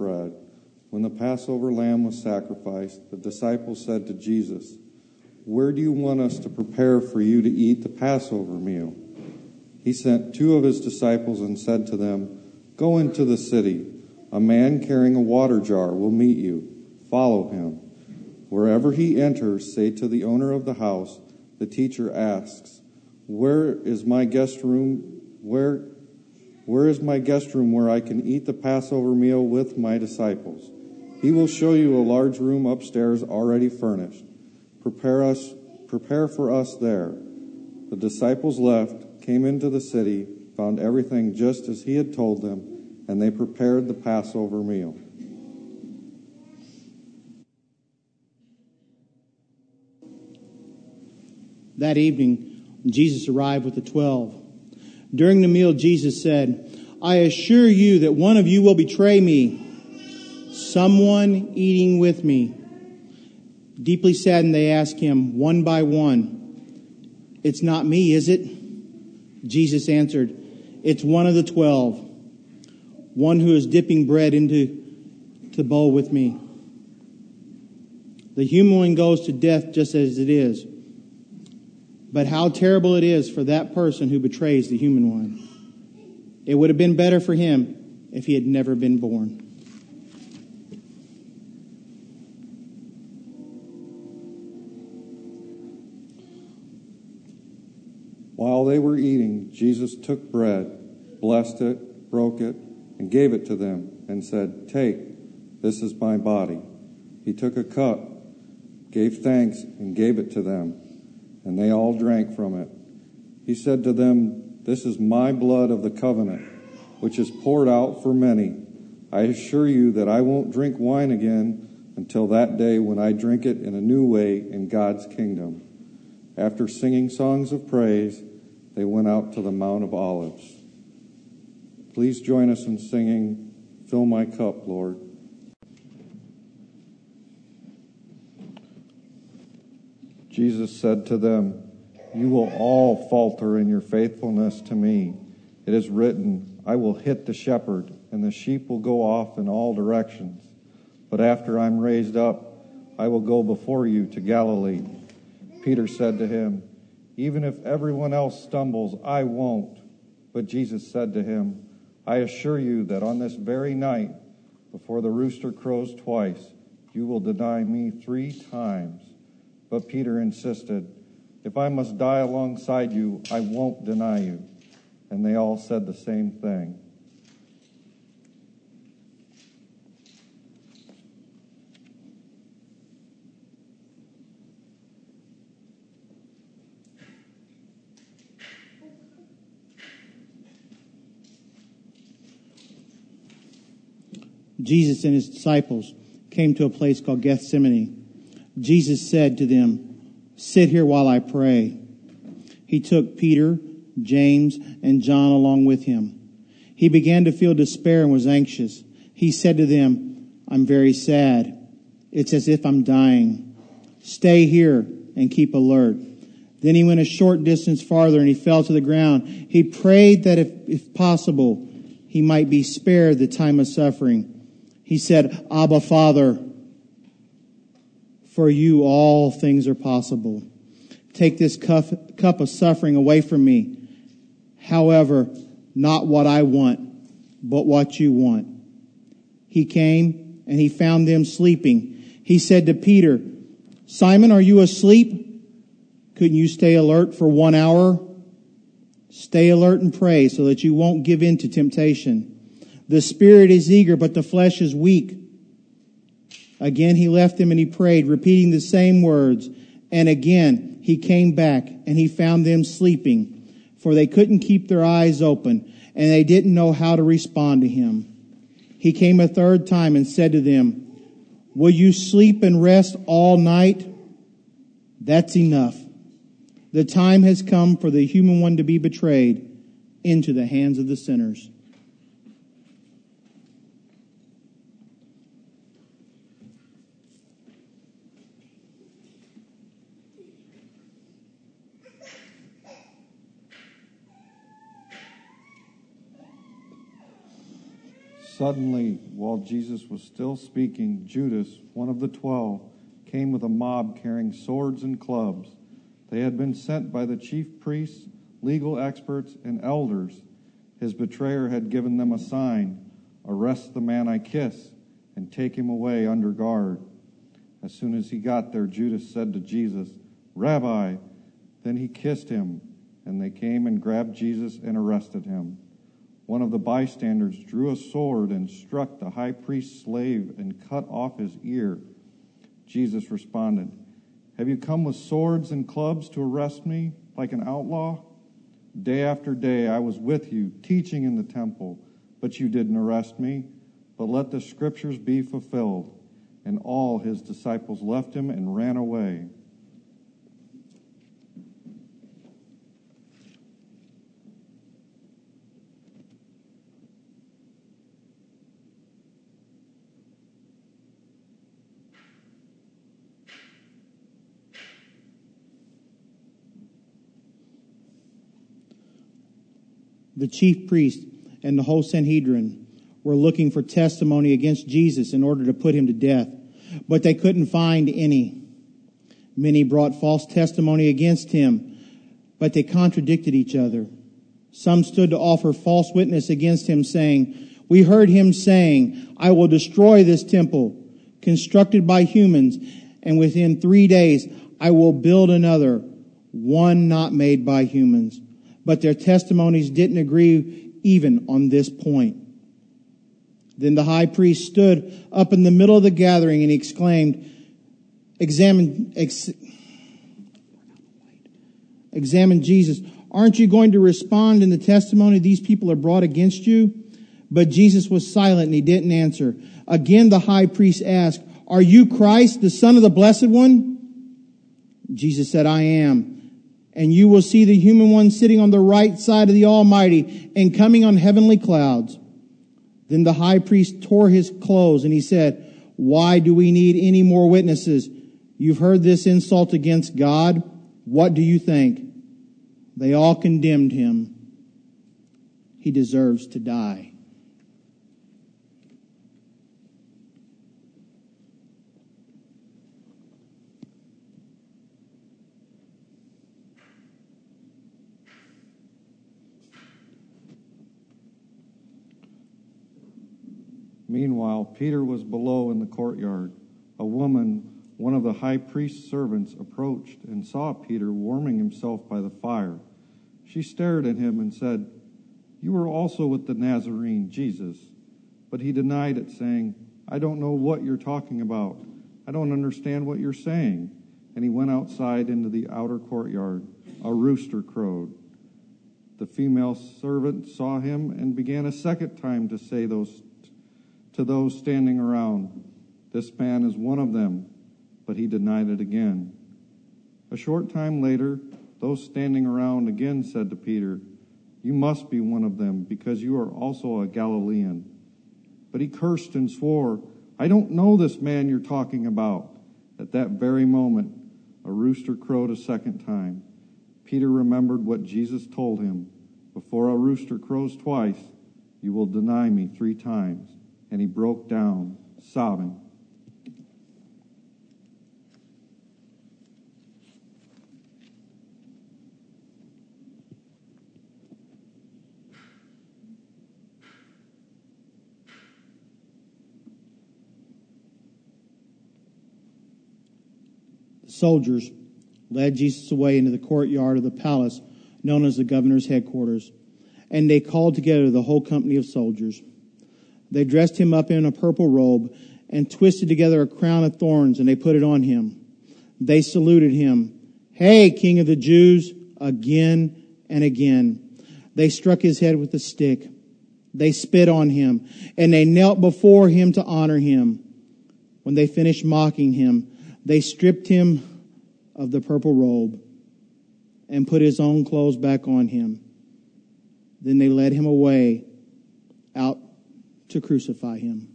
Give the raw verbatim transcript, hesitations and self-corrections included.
bread. When the Passover lamb was sacrificed, the disciples said to Jesus, "Where do you want us to prepare for you to eat the Passover meal?" He sent two of his disciples and said to them, "Go into the city. A man carrying a water jar will meet you. Follow him. Wherever he enters, say to the owner of the house, 'The teacher asks, Where is my guest room? Where, where is my guest room where I can eat the Passover meal with my disciples?' He will show you a large room upstairs already furnished. Prepare us, prepare for us there." The disciples left, came into the city, found everything just as he had told them, and they prepared the Passover meal. That evening, Jesus arrived with the twelve. During the meal, Jesus said, "I assure you that one of you will betray me, someone eating with me." Deeply saddened, they asked him one by one, "It's not me, is it?" Jesus answered, "It's one of the twelve, one who is dipping bread into the bowl with me. The human one goes to death just as it is. But how terrible it is for that person who betrays the human one. It would have been better for him if he had never been born." While they were eating, Jesus took bread, blessed it, broke it, and gave it to them, and said, "Take, this is my body." He took a cup, gave thanks, and gave it to them, and they all drank from it. He said to them, "This is my blood of the covenant, which is poured out for many. I assure you that I won't drink wine again until that day when I drink it in a new way in God's kingdom." After singing songs of praise, they went out to the Mount of Olives. Please join us in singing, "Fill My Cup, Lord." Jesus said to them, "You will all falter in your faithfulness to me. It is written, I will hit the shepherd, and the sheep will go off in all directions. But after I'm raised up, I will go before you to Galilee." Peter said to him, "Even if everyone else stumbles, I won't." But Jesus said to him, "I assure you that on this very night, before the rooster crows twice, you will deny me three times." But Peter insisted, "If I must die alongside you, I won't deny you." And they all said the same thing. Jesus and his disciples came to a place called Gethsemane. Jesus said to them, "Sit here while I pray." He took Peter, James, and John along with him. He began to feel despair and was anxious. He said to them, "I'm very sad. It's as if I'm dying. Stay here and keep alert." Then he went a short distance farther and he fell to the ground. He prayed that if, if possible, he might be spared the time of suffering. He said, "Abba, Father, for you all things are possible. Take this cup, cup of suffering away from me. However, not what I want, but what you want." He came and he found them sleeping. He said to Peter, "Simon, are you asleep? Couldn't you stay alert for one hour? Stay alert and pray so that you won't give in to temptation. The spirit is eager, but the flesh is weak." Again he left them and he prayed, repeating the same words. And again he came back and he found them sleeping, for they couldn't keep their eyes open and they didn't know how to respond to him. He came a third time and said to them, "Will you sleep and rest all night? That's enough. The time has come for the human one to be betrayed into the hands of the sinners." Suddenly, while Jesus was still speaking, Judas, one of the twelve, came with a mob carrying swords and clubs. They had been sent by the chief priests, legal experts, and elders. His betrayer had given them a sign: "Arrest the man I kiss and take him away under guard." As soon as he got there, Judas said to Jesus, "Rabbi." Then he kissed him, and they came and grabbed Jesus and arrested him. One of the bystanders drew a sword and struck the high priest's slave and cut off his ear. Jesus responded, "Have you come with swords and clubs to arrest me like an outlaw? Day after day I was with you, teaching in the temple, but you didn't arrest me. But let the scriptures be fulfilled." And all his disciples left him and ran away. The chief priest and the whole Sanhedrin were looking for testimony against Jesus in order to put him to death, but they couldn't find any. Many brought false testimony against him, but they contradicted each other. Some stood to offer false witness against him, saying, "We heard him saying, 'I will destroy this temple constructed by humans, and within three days I will build another, one not made by humans.'" But their testimonies didn't agree even on this point. Then the high priest stood up in the middle of the gathering and he exclaimed, Examine, ex, examine Jesus. "Aren't you going to respond in the testimony these people are brought against you?" But Jesus was silent and he didn't answer. Again the high priest asked, "Are you Christ, the Son of the Blessed One?" Jesus said, "I am. And you will see the human one sitting on the right side of the Almighty and coming on heavenly clouds." Then the high priest tore his clothes and he said, "Why do we need any more witnesses? You've heard this insult against God. What do you think?" They all condemned him. He deserves to die. Meanwhile, Peter was below in the courtyard. A woman, one of the high priest's servants, approached and saw Peter warming himself by the fire. She stared at him and said, "You were also with the Nazarene, Jesus." But he denied it, saying, "I don't know what you're talking about. I don't understand what you're saying." And he went outside into the outer courtyard. A rooster crowed. The female servant saw him and began a second time to say those to those standing around, "This man is one of them." But he denied it again. A short time later, those standing around again said to Peter, "You must be one of them, because you are also a Galilean." But he cursed and swore, "I don't know this man you're talking about." At that very moment, a rooster crowed a second time. Peter remembered what Jesus told him, "Before a rooster crows twice, you will deny me three times." And he broke down, sobbing. The soldiers led Jesus away into the courtyard of the palace known as the governor's headquarters, and they called together the whole company of soldiers. They dressed him up in a purple robe and twisted together a crown of thorns, and they put it on him. They saluted him, "Hey, King of the Jews," again and again. They struck his head with a stick. They spit on him, and they knelt before him to honor him. When they finished mocking him, they stripped him of the purple robe and put his own clothes back on him. Then they led him away out to crucify him.